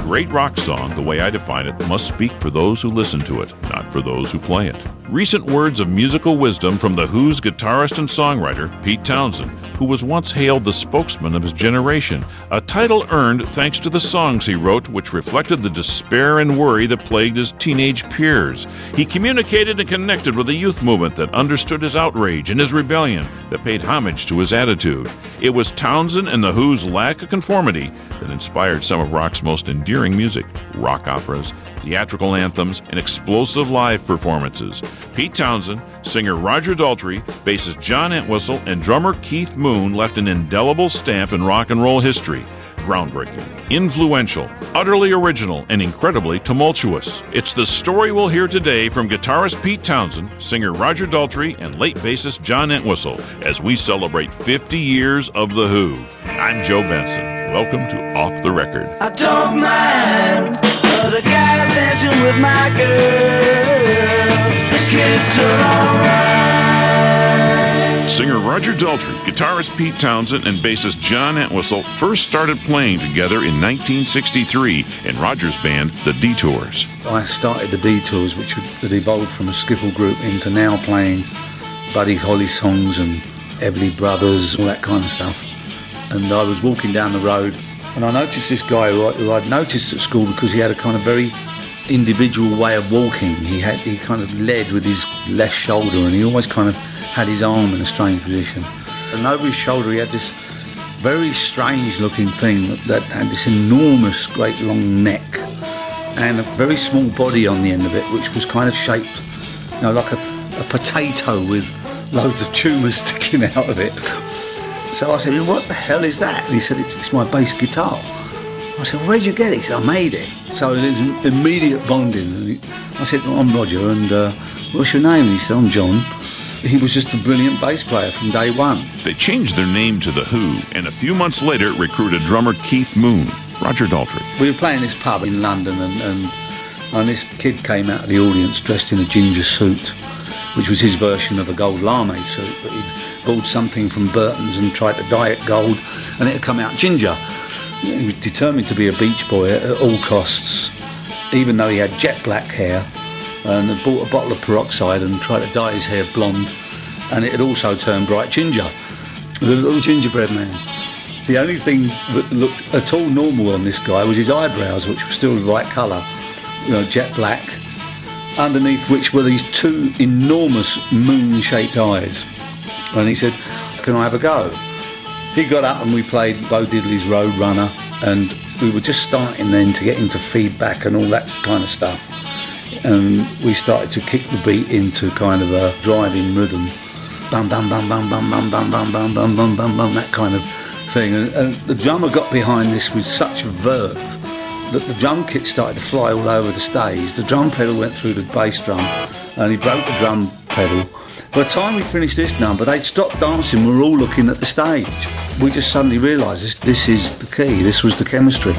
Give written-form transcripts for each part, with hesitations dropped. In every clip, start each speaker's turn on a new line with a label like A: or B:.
A: great rock song, the way I define it, must speak for those who listen to it, not for those who play it. Recent words of musical wisdom from The Who's guitarist and songwriter, Pete Townshend, who was once hailed the spokesman of his generation, a title earned thanks to the songs he wrote which reflected the despair and worry that plagued his teenage peers. He communicated and connected with a youth movement that understood his outrage and his rebellion, that paid homage to his attitude. It was Townshend and The Who's lack of conformity that inspired some of rock's most endearing music, rock operas, theatrical anthems, and explosive live performances. Pete Townshend, singer Roger Daltrey, bassist John Entwistle, and drummer Keith Moon left an indelible stamp in rock and roll history. Groundbreaking, influential, utterly original, and incredibly tumultuous. It's the story we'll hear today from guitarist Pete Townshend, singer Roger Daltrey, and late bassist John Entwistle as we celebrate 50 years of The Who. I'm Joe Benson. Welcome to Off the Record.
B: I don't mind the guys dancing with my girl. The kids are alright.
A: Singer Roger Daltrey, guitarist Pete Townshend, and bassist John Entwistle first started playing together in 1963 in Roger's band, The Detours.
C: I started The Detours, which had evolved from a skiffle group into now playing Buddy Holly songs and Everly Brothers, all that kind of stuff. And I was walking down the road and I noticed this guy who I'd noticed at school because he had a kind of very individual way of walking. He kind of led with his left shoulder and he always kind of had his arm in a strange position. And over his shoulder he had this very strange looking thing that had this enormous, great long neck and a very small body on the end of it, which was kind of shaped, like a potato with loads of tumours sticking out of it. So I said, what the hell is that? And he said, it's my bass guitar. I said, where'd you get it? He said, I made it. So there was immediate bonding. And I said, I'm Roger, and what's your name? And he said, I'm John. He was just a brilliant bass player from day one.
A: They changed their name to The Who, and a few months later recruited drummer Keith Moon, Roger Daltrey.
C: We were playing this pub in London, and this kid came out of the audience dressed in a ginger suit, which was his version of a gold lame suit, but he'd bought something from Burton's and tried to dye it gold, and it had come out ginger. He was determined to be a beach boy at all costs, even though he had jet black hair, and had bought a bottle of peroxide and tried to dye his hair blonde, and it had also turned bright ginger. A little gingerbread man. The only thing that looked at all normal on this guy was his eyebrows, which were still the right colour, jet black, underneath which were these two enormous moon-shaped eyes. And he said, can I have a go? He got up and we played Bo Diddley's Road Runner, and we were just starting then to get into feedback and all that kind of stuff. And we started to kick the beat into kind of a driving rhythm. Bum, bum, bum, bum, bum, bum, bum, bum, bum, bum, bum, bum, bum, that kind of thing. And the drummer got behind this with such verve that the drum kit started to fly all over the stage. The drum pedal went through the bass drum and he broke the drum pedal. By the time we finished this number, they'd stopped dancing. We were all looking at the stage. We just suddenly realised this is the key. This was the chemistry.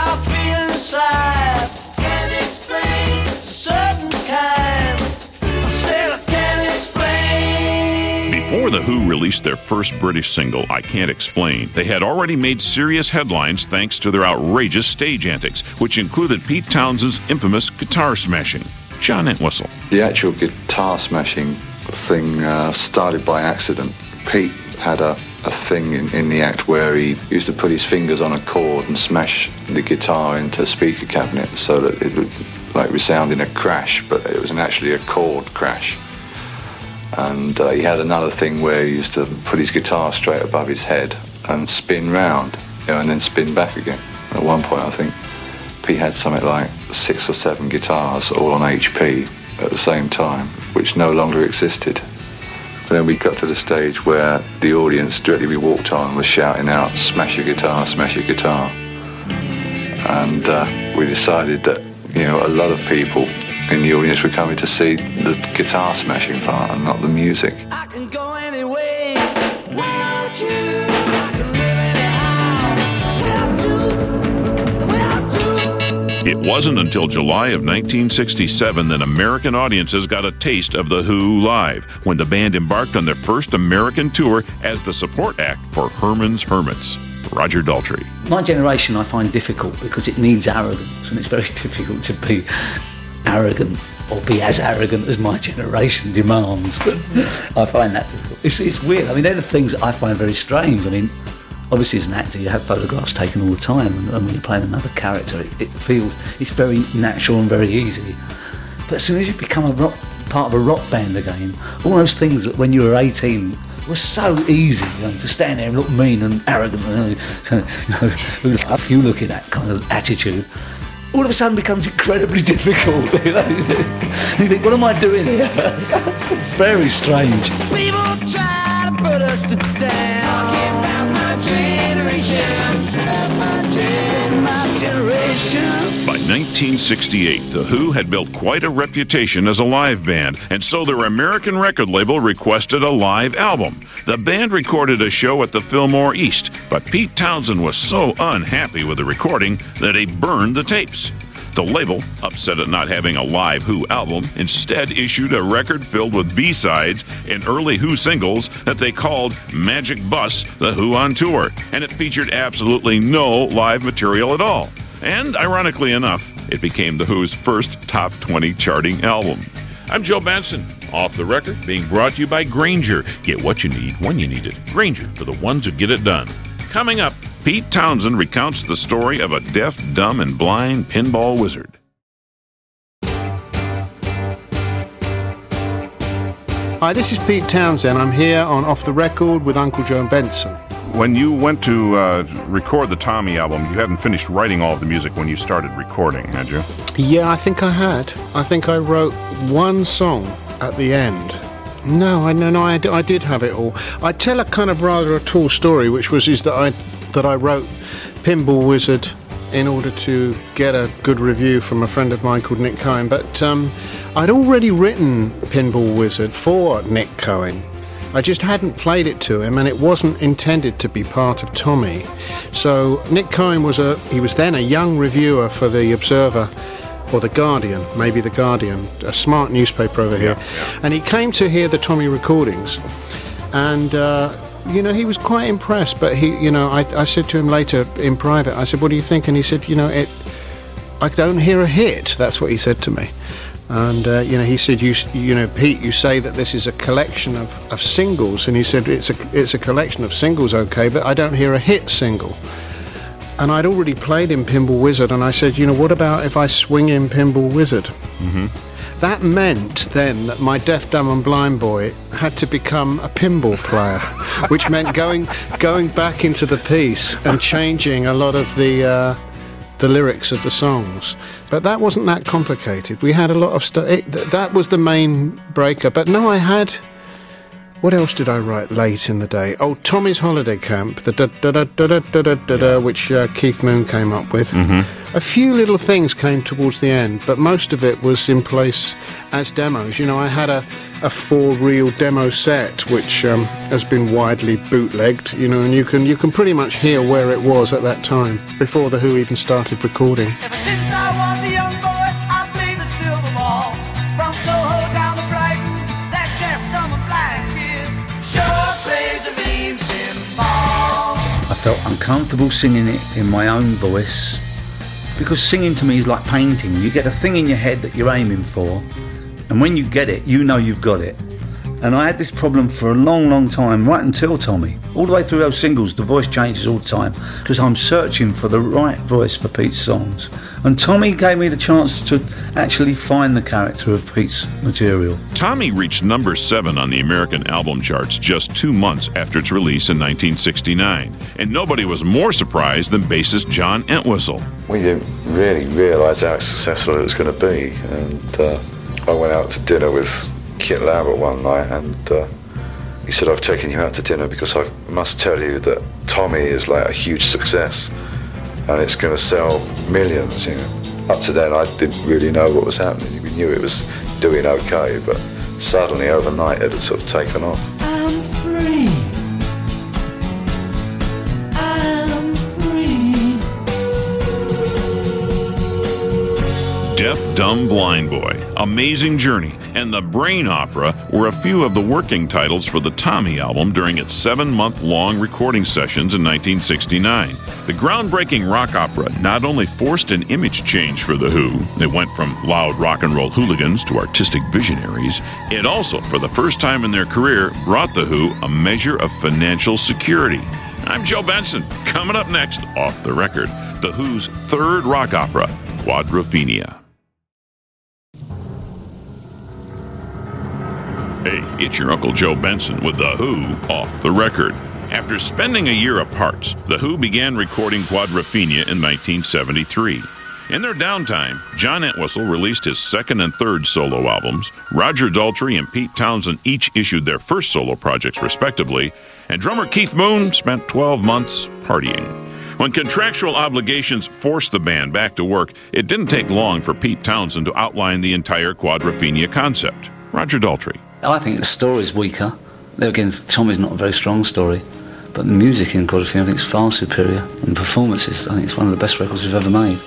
A: Before The Who released their first British single, I Can't Explain, they had already made serious headlines thanks to their outrageous stage antics, which included Pete Townshend's infamous guitar smashing. John Entwistle.
D: The actual guitar smashing thing started by accident. Pete had a thing in the act where he used to put his fingers on a chord and smash the guitar into a speaker cabinet so that it would resound in a crash, but it was actually a chord crash. And he had another thing where he used to put his guitar straight above his head and spin round, and then spin back again. At one point, I think Pete had something like 6 or 7 guitars all on HP at the same time, which no longer existed. Then we got to the stage where the audience, directly we walked on, was shouting out, "Smash your guitar, smash your guitar." And we decided that, a lot of people in the audience were coming to see the guitar smashing part and not the music.
B: I can go anyway without you. I can live anyhow without you.
A: It wasn't until July of 1967 that American audiences got a taste of The Who live, when the band embarked on their first American tour as the support act for Herman's Hermits. Roger Daltrey.
C: My generation I find difficult because it needs arrogance, and it's very difficult to be arrogant or be as arrogant as my generation demands. I find that difficult. It's weird. I mean, they're the things that I find very strange. I mean, obviously as an actor you have photographs taken all the time, and when you're playing another character it feels, it's very natural and very easy. But as soon as you become part of a rock band again, all those things that when you were 18 were so easy, to stand there and look mean and arrogant, if you look at that kind of attitude, all of a sudden becomes incredibly difficult. You think, what am I doing here? It's very strange.
B: People try to put us to down. Talking about my generation. My generation.
A: By 1968, The Who had built quite a reputation as a live band, and so their American record label requested a live album. The band recorded a show at the Fillmore East, but Pete Townshend was so unhappy with the recording that he burned the tapes. The label, upset at not having a live Who album, instead issued a record filled with B-sides and early Who singles that they called Magic Bus, The Who on Tour, and it featured absolutely no live material at all. And, ironically enough, it became The Who's first top 20 charting album. I'm Joe Benson, Off the Record, being brought to you by Grainger. Get what you need when you need it. Grainger, for the ones who get it done. Coming up, Pete Townshend recounts the story of a deaf, dumb, and blind pinball wizard.
E: Hi, this is Pete Townshend. I'm here on Off the Record with Uncle Joe Benson.
F: When you went to record the Tommy album, you hadn't finished writing all of the music when you started recording, had you?
E: Yeah, I think I had. I think I wrote one song at the end. No, I did have it all. I tell a kind of rather a tall story, which is that I wrote Pinball Wizard in order to get a good review from a friend of mine called Nick Cohen. But I'd already written Pinball Wizard for Nick Cohen. I just hadn't played it to him, and it wasn't intended to be part of Tommy. So Nick Cohen was then a young reviewer for The Observer, or The Guardian, maybe The Guardian, a smart newspaper over here. Yeah. And he came to hear the Tommy recordings, and he was quite impressed. But I said to him later in private, I said, "What do you think?" And he said, I don't hear a hit. That's what he said to me. And he said, Pete, you say that this is a collection of singles, and he said it's a collection of singles, okay, but I don't hear a hit single. And I'd already played in Pinball Wizard, and I said, what about if I swing in Pinball Wizard? Mm-hmm. That meant then that my deaf, dumb and blind boy had to become a pinball player, which meant going back into the piece and changing a lot of the lyrics of the songs. But that wasn't that complicated. We had a lot of stuff. That was the main breaker. But no, I had... What else did I write late in the day? Oh, Tommy's Holiday Camp, the da-da-da-da-da-da-da-da, which Keith Moon came up with. Mm-hmm. A few little things came towards the end, but most of it was in place as demos. I had a 4-reel demo set, which has been widely bootlegged, and you can pretty much hear where it was at that time, before The Who even started recording.
B: Ever since I was a young boy, I played the silver ball. From Soho down to Brighton, that deaf, dumb and blind kid sure plays a mean pinball.
C: I felt uncomfortable singing it in my own voice, because singing to me is like painting. You get a thing in your head that you're aiming for, and when you get it, you know you've got it. And I had this problem for a long, long time, right until Tommy. All the way through those singles, the voice changes all the time, because I'm searching for the right voice for Pete's songs. And Tommy gave me the chance to actually find the character of Pete's material.
A: Tommy reached number 7 on the American album charts just 2 months after its release in 1969. And nobody was more surprised than bassist John Entwistle.
D: We didn't really realise how successful it was going to be. And I went out to dinner with Kit Lambert one night, and he said, "I've taken you out to dinner because I must tell you that Tommy is like a huge success and it's going to sell millions." Up to then I didn't really know what was happening. We knew it was doing okay, but suddenly overnight it had sort of taken off.
B: I'm free. I'm free.
A: Deaf, Dumb, Blind Boy, Amazing Journey, and The Brain Opera were a few of the working titles for the Tommy album during its 7-month-long recording sessions in 1969. The groundbreaking rock opera not only forced an image change for The Who, it went from loud rock and roll hooligans to artistic visionaries, it also, for the first time in their career, brought The Who a measure of financial security. I'm Joe Benson. Coming up next, Off the Record, The Who's third rock opera, Quadrophenia. Hey, it's your Uncle Joe Benson with The Who Off the Record. After spending a year apart, The Who began recording Quadrophenia in 1973. In their downtime, John Entwistle released his second and third solo albums, Roger Daltrey and Pete Townshend each issued their first solo projects respectively, and drummer Keith Moon spent 12 months partying. When contractual obligations forced the band back to work, it didn't take long for Pete Townshend to outline the entire Quadrophenia concept. Roger Daltrey.
C: I think the story's weaker. There again, Tommy's not a very strong story, but the music in Quadrophenia I think is far superior, and the performances, I think it's one of the best records we've ever made.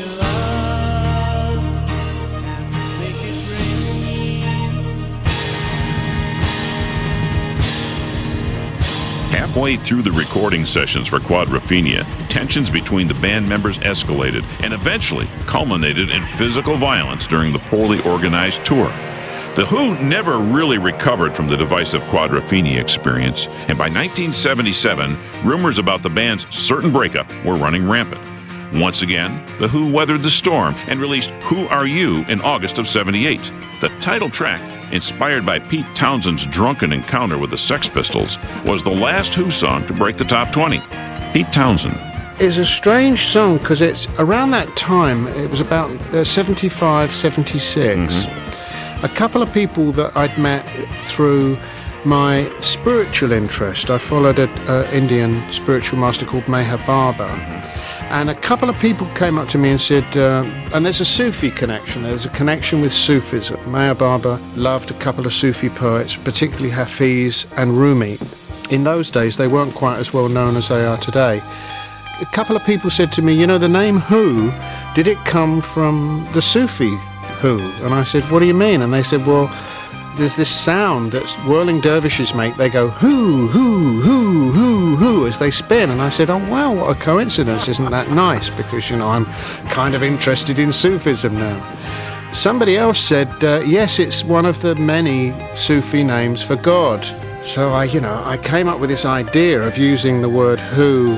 A: Halfway through the recording sessions for Quadrophenia, tensions between the band members escalated and eventually culminated in physical violence during the poorly organized tour. The Who never really recovered from the divisive Quadrophenia experience, and by 1977, rumors about the band's certain breakup were running rampant. Once again, The Who weathered the storm and released Who Are You in August of '78. The title track, inspired by Pete Townshend's drunken encounter with the Sex Pistols, was the last Who song to break the top 20. Pete Townshend.
E: It's a strange song because it's around that time, it was about 75, 76. A couple of people that I'd met through my spiritual interest. I followed an Indian spiritual master called Meher Baba. And a couple of people came up to me and said, and there's a Sufi connection, there's a connection with Sufism. Meher Baba loved a couple of Sufi poets, particularly Hafiz and Rumi. In those days, they weren't quite as well known as they are today. A couple of people said to me, you know, the name Who, did it come from the Sufi Who? And I said, what do you mean? And they said, well, there's this sound that whirling dervishes make. They go, hoo, hoo, hoo, hoo, hoo, as they spin. And I said, oh, wow, what a coincidence. Isn't that nice? Because, you know, I'm kind of interested in Sufism now. Somebody else said, yes, it's one of the many Sufi names for God. So I came up with this idea of using the word who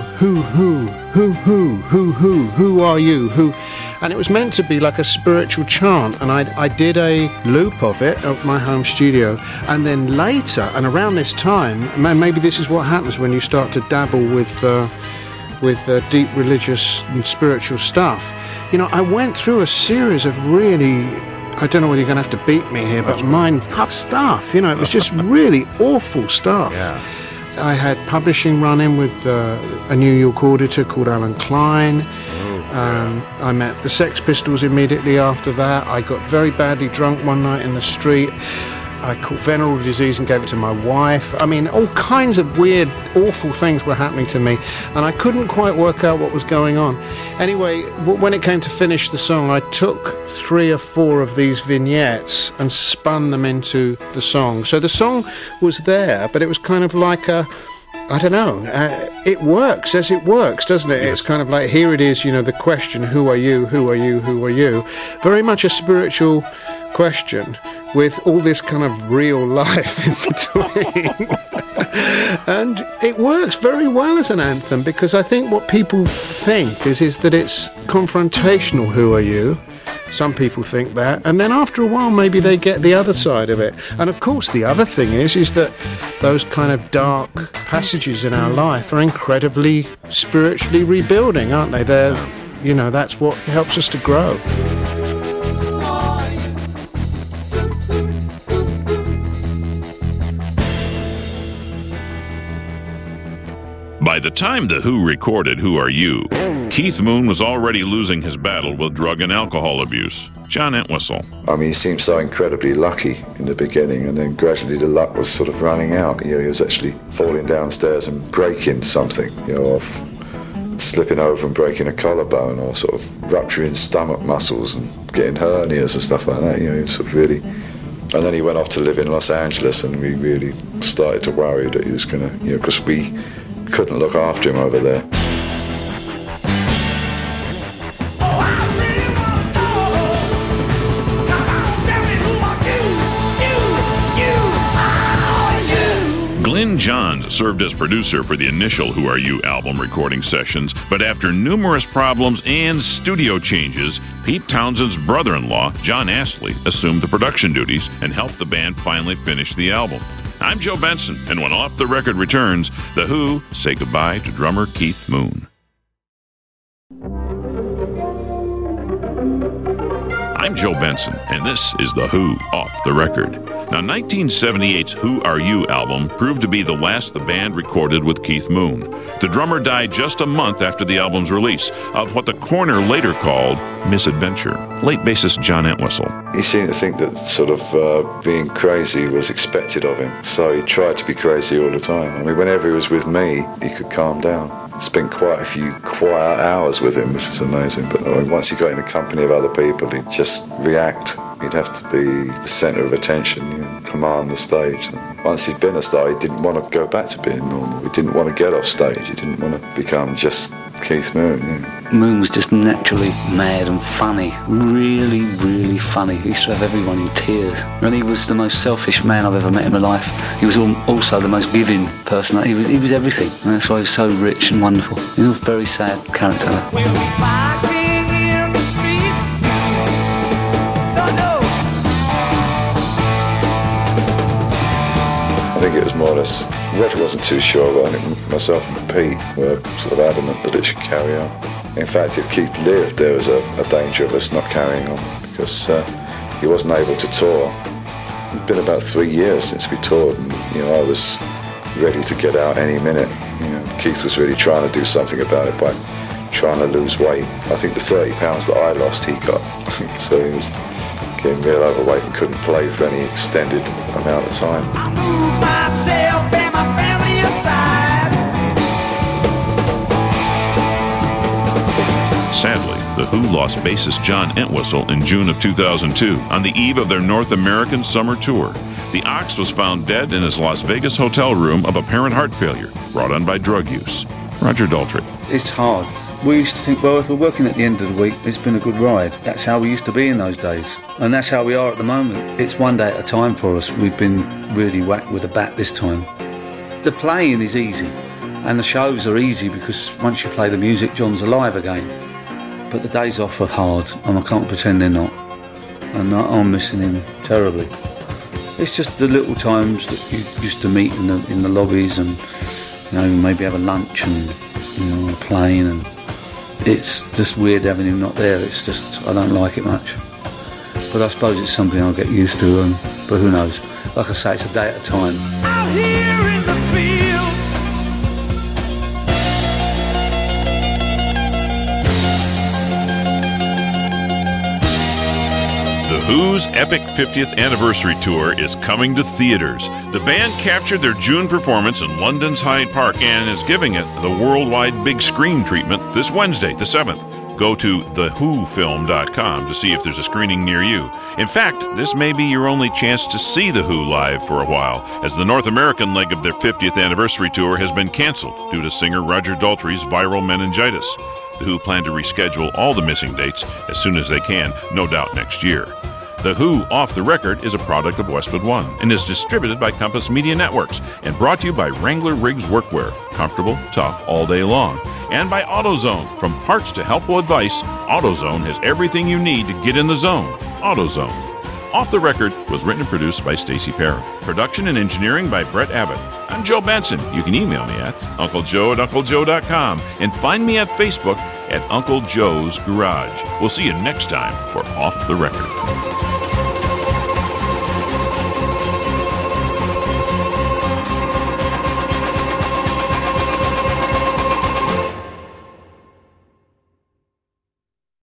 E: are you, who. And it was meant to be like a spiritual chant, and I did a loop of it at my home studio. And then later, and around this time, maybe this is what happens when you start to dabble with deep religious and spiritual stuff. You know, I went through a series of really, I don't know whether you're going to have to beat me here, but mind-fuck stuff. You know, it was just really awful stuff. Yeah. I had publishing run-in with a New York auditor called Alan Klein. I met the Sex Pistols immediately after that. I got very badly drunk one night in the street. I caught venereal disease and gave it to my wife. I mean, all kinds of weird, awful things were happening to me, and I couldn't quite work out what was going on. Anyway, when it came to finish the song, I took 3 or 4 of these vignettes and spun them into the song. So the song was there, but it was kind of like a, I don't know, it works as it works, doesn't it? Yes. It's kind of like, here it is, you know, the question, who are you, who are you, who are you? Very much a spiritual question with all this kind of real life in between. And it works very well as an anthem, because I think what people think is that it's confrontational, who are you? Some people think that, and then after a while maybe they get the other side of it. And of course the other thing is that those kind of dark passages in our life are incredibly spiritually rebuilding, aren't they? They're, you know, that's what helps us to grow.
A: By the time The Who recorded Who Are You, Keith Moon was already losing his battle with drug and alcohol abuse. John Entwistle.
D: I mean, he seemed so incredibly lucky in the beginning, and then gradually the luck was sort of running out. You know, he was actually falling downstairs and breaking something, you know, off slipping over and breaking a collarbone, or sort of rupturing stomach muscles and getting hernias and stuff like that. He was sort of really. And then he went off to live in Los Angeles, and we really started to worry that he was going to, because we couldn't look after him over there.
A: Glyn Johns served as producer for the initial Who Are You album recording sessions, but after numerous problems and studio changes, Pete Townshend's brother-in-law, John Astley, assumed the production duties and helped the band finally finish the album. I'm Joe Benson, and when Off the Record returns, The Who say goodbye to drummer Keith Moon. I'm Joe Benson, and this is The Who Off the Record. Now, 1978's Who Are You album proved to be the last the band recorded with Keith Moon. The drummer died just a month after the album's release of what the Corner later called misadventure. Late bassist John Entwistle.
D: He seemed to think that sort of being crazy was expected of him, so he tried to be crazy all the time. I mean, whenever he was with me, he could calm down. Spent quite a few quiet hours with him, which is amazing. But once he got in the company of other people, he'd just react. He'd have to be the centre of attention, command the stage. And once he'd been a star, he didn't want to go back to being normal. He didn't want to get off stage. He didn't want to become just Keith Moon.
C: Moon was just naturally mad and funny. Really, really funny. He used to have everyone in tears. And he was the most selfish man I've ever met in my life. He was also the most giving person. He was everything. And that's why he was so rich and wonderful. He was a very sad character.
B: We'll be fighting in the streets. No.
D: I think it was more or less, Roger wasn't too sure, but I think myself and Pete were sort of adamant that it should carry on. In fact, if Keith lived, there was a danger of us not carrying on, because he wasn't able to tour. It'd been about 3 years since we toured, and I was ready to get out any minute. Keith was really trying to do something about it by trying to lose weight. I think the 30 pounds that I lost, he got. So he was getting real overweight and couldn't play for any extended amount of time.
B: I move myself and my family aside.
A: Sadly, The Who lost bassist John Entwistle in June of 2002 on the eve of their North American summer tour. The Ox was found dead in his Las Vegas hotel room of apparent heart failure brought on by drug use. Roger Daltrey.
C: It's hard. We used to think, well, if we're working at the end of the week, it's been a good ride. That's how we used to be in those days. And that's how we are at the moment. It's one day at a time for us. We've been really whacked with a bat this time. The playing is easy, and the shows are easy because once you play the music, John's alive again. But the days off are hard, and I can't pretend they're not. And I'm missing him terribly. It's just the little times that you used to meet in the lobbies, and maybe have a lunch and a plane, and it's just weird having him not there. It's just, I don't like it much. But I suppose it's something I'll get used to, but who knows? Like I say, it's a day at a time.
B: Out here in the fields.
A: The Who's epic 50th anniversary tour is coming to theaters. The band captured their June performance in London's Hyde Park and is giving it the worldwide big screen treatment this Wednesday, the 7th. Go to thewhofilm.com to see if there's a screening near you. In fact, this may be your only chance to see The Who live for a while, as the North American leg of their 50th anniversary tour has been canceled due to singer Roger Daltrey's viral meningitis. The Who plan to reschedule all the missing dates as soon as they can, no doubt next year. The Who Off the Record is a product of Westwood One and is distributed by Compass Media Networks and brought to you by Wrangler Riggs Workwear, comfortable, tough, all day long, and by AutoZone. From parts to helpful advice, AutoZone has everything you need to get in the zone. AutoZone. Off the Record was written and produced by Stacey Perrin. Production and engineering by Brett Abbott. I'm Joe Benson. You can email me at unclejoe@unclejoe.com and find me at Facebook at Uncle Joe's Garage. We'll see you next time for Off the Record.